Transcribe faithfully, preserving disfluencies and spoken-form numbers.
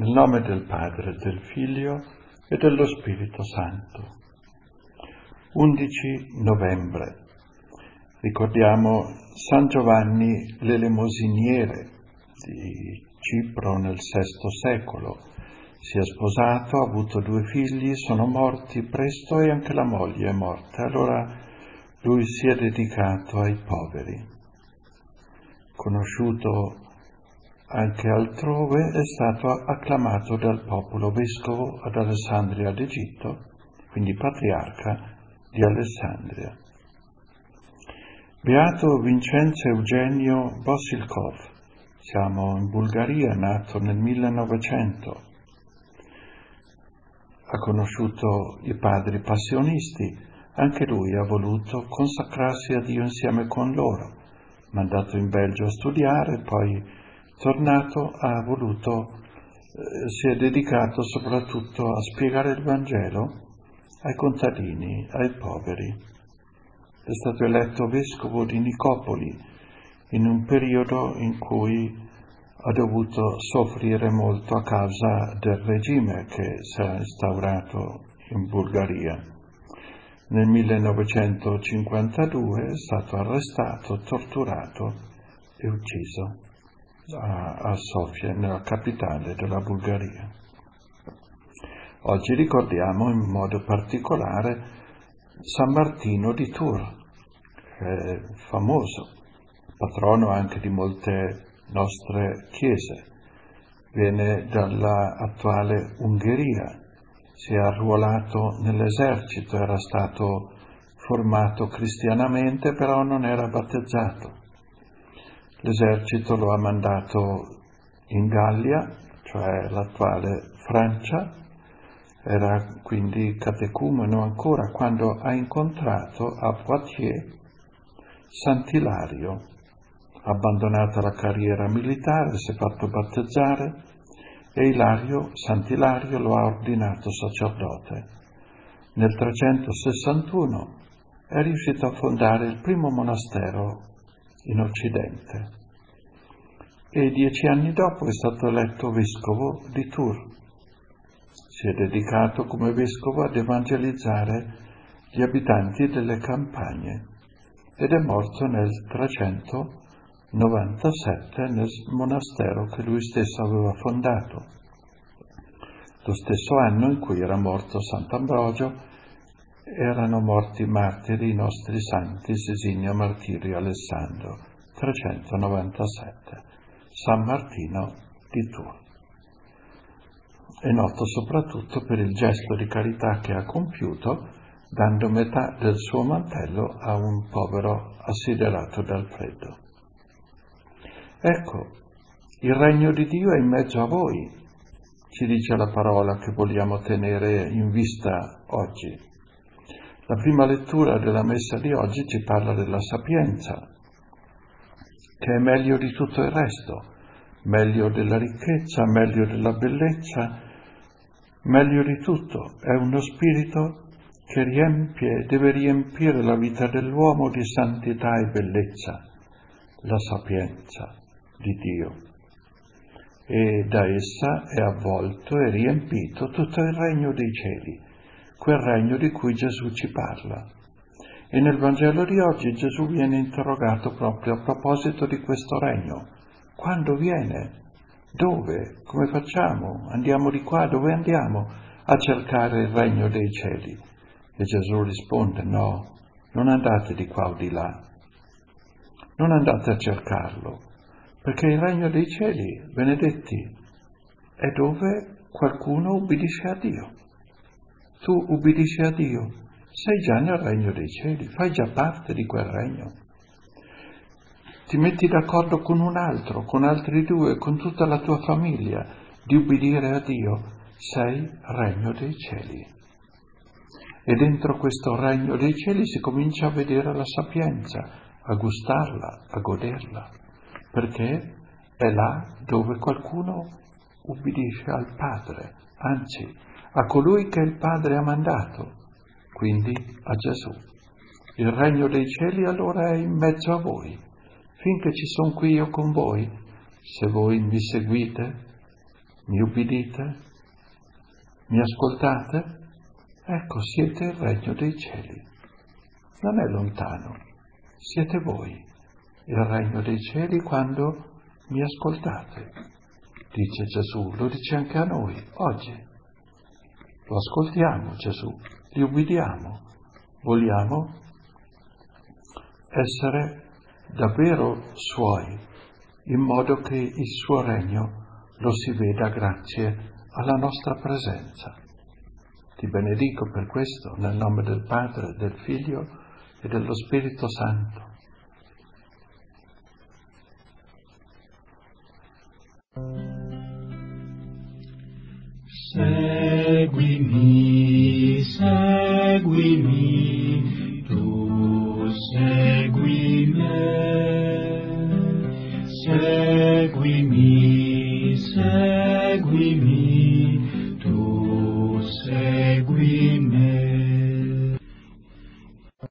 Nel nome del Padre, del Figlio e dello Spirito Santo. undici novembre. Ricordiamo San Giovanni l'Elemosiniere di Cipro nel sesto secolo. Si è sposato, ha avuto due figli, sono morti presto e anche la moglie è morta. Allora lui si è dedicato ai poveri. Conosciuto anche altrove, è stato acclamato dal popolo vescovo ad Alessandria d'Egitto, quindi patriarca di Alessandria. Beato Vincenzo Eugenio Bossilkov, siamo in Bulgaria, nato nel millenovecento. Ha conosciuto i padri passionisti, anche lui ha voluto consacrarsi a Dio insieme con loro. Mandato in Belgio a studiare, poi tornato ha voluto, eh, si è dedicato soprattutto a spiegare il Vangelo ai contadini, ai poveri. È stato eletto vescovo di Nicopoli in un periodo in cui ha dovuto soffrire molto a causa del regime che si è instaurato in Bulgaria. Nel millenovecentocinquantadue è stato arrestato, torturato e ucciso a, a Sofia, nella capitale della Bulgaria. Oggi ricordiamo in modo particolare San Martino di Tours, che è famoso, patrono anche di molte nostre chiese. Viene dalla attuale Ungheria, si è arruolato nell'esercito, era stato formato cristianamente, però non era battezzato. L'esercito lo ha mandato in Gallia, cioè l'attuale Francia, era quindi catecumeno ancora quando ha incontrato a Poitiers Sant'Ilario. Ha abbandonato la carriera militare, si è fatto battezzare e Ilario, Sant'Ilario lo ha ordinato sacerdote. Nel trecentosessantuno è riuscito a fondare il primo monastero in Occidente e dieci anni dopo è stato eletto vescovo di Tours. Si è dedicato come vescovo ad evangelizzare gli abitanti delle campagne ed è morto nel trecentonovantasette nel monastero che lui stesso aveva fondato, lo stesso anno in cui era morto Sant'Ambrogio. Erano morti martiri i nostri santi Sesinio, Martirio e Alessandro, trecentonovantasette. San Martino di Tours. È noto soprattutto per il gesto di carità che ha compiuto, dando metà del suo mantello a un povero assiderato dal freddo. Ecco, il regno di Dio è in mezzo a voi, ci dice la parola che vogliamo tenere in vista oggi. La prima lettura della messa di oggi ci parla della sapienza, che è meglio di tutto il resto, meglio della ricchezza, meglio della bellezza, meglio di tutto. È uno spirito che riempie, deve riempire la vita dell'uomo di santità e bellezza, la sapienza di Dio. E da essa è avvolto e riempito tutto il regno dei cieli, quel regno di cui Gesù ci parla. E nel Vangelo di oggi Gesù viene interrogato proprio a proposito di questo regno. Quando viene? Dove? Come facciamo? Andiamo di qua? Dove andiamo a cercare il regno dei cieli? E Gesù risponde: no, non andate di qua o di là, non andate a cercarlo, perché il regno dei cieli, benedetti, è dove qualcuno ubbidisce a Dio. Tu ubbidisci a Dio, sei già nel regno dei cieli, fai già parte di quel regno. Ti metti d'accordo con un altro, con altri due, con tutta la tua famiglia, di ubbidire a Dio, sei regno dei cieli. E dentro questo regno dei cieli si comincia a vedere la sapienza, a gustarla, a goderla, perché è là dove qualcuno ubbidisce al Padre, anzi a colui che il Padre ha mandato, quindi a Gesù. Il regno dei cieli allora è in mezzo a voi, finché ci sono qui io con voi. Se voi mi seguite, Mi ubbidite? Mi ascoltate? Ecco, siete il regno dei cieli. Non è lontano, siete voi, il regno dei cieli, quando mi ascoltate. Dice Gesù, lo dice anche a noi, oggi. Lo ascoltiamo Gesù, gli ubbidiamo, vogliamo essere davvero suoi, in modo che il suo regno lo si veda grazie alla nostra presenza. Ti benedico per questo, nel nome del Padre, del Figlio e dello Spirito Santo. Seguimi, seguimi, tu segui me. Seguimi, seguimi, tu segui